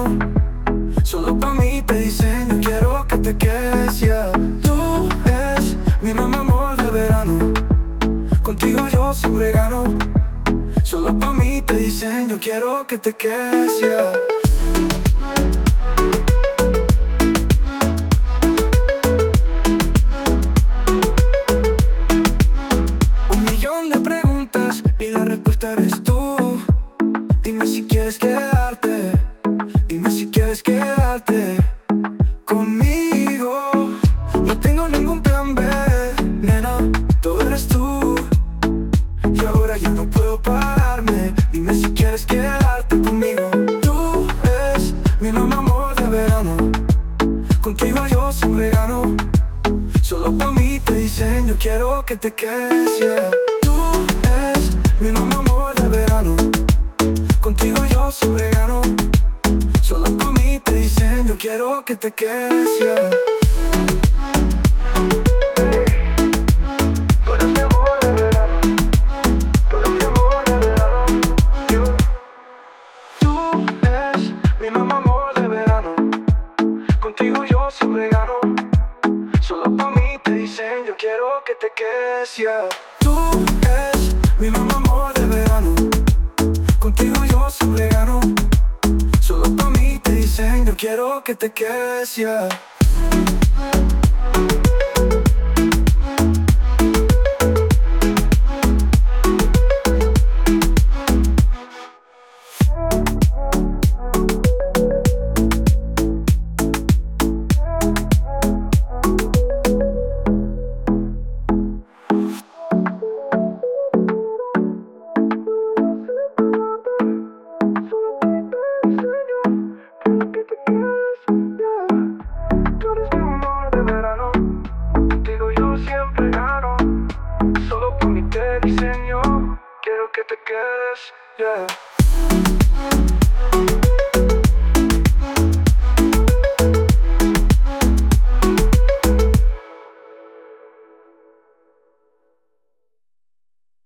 Solo pa' mí te diseño, quiero que te quedes, yeah. Tú eres mi mamá, amor de verano. Contigo yo siempre gano. Solo pa' mí te diseño, quiero que te quedes, yeah. Un millón de preguntas y la respuesta eres tú. Dime si quieres quedarte, dime si quieres quedarte conmigo. No tengo ningún plan B, nena, todo eres tú. Y ahora yo no puedo pararme, dime si quieres quedarte conmigo. Tú eres mi mamá, amor de verano. Contigo yo siempre gano. Solo pa' mí te diseño, quiero que te quedes, yeah. Tú eres mi mamá, amor de verano. Contigo yo siempre gano. Solo pa' mí te diseño, quiero que te quedes, yeah. Tú eres mi amor de verano. Tú eres mi amor de verano. Tú eres mi mamá, amor de verano. Contigo yo siempre gano. Solo pa' mí te diseño, quiero que te quedes, yeah. Tú eres mi mamá, amor de verano. Contigo yo siempre gano. Solo pa' mí te diseño, quiero que te quedes, yeah. Solo por mí te diseño, quiero que te quedes, yeah.